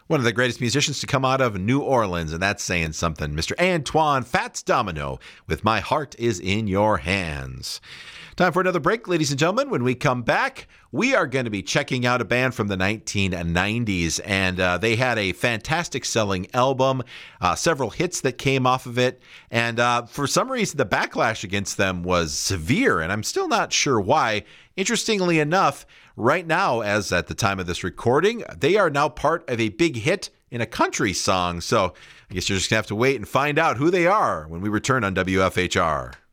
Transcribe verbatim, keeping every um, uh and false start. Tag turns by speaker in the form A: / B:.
A: One of the greatest musicians to come out of New Orleans, and that's saying something. Mister Antoine Fats Domino with My Heart Is in Your Hands. Time for another break, ladies and gentlemen. When we come back, we are going to be checking out a band from the nineteen nineties, and uh, they had a fantastic selling album, uh, several hits that came off of it, and uh, for some reason, the backlash against them was severe, and I'm still not sure why. Interestingly enough, right now, as at the time of this recording, they are now part of a big hit in a country song, so I guess you're just going to have to wait and find out who they are when we return on W F H R.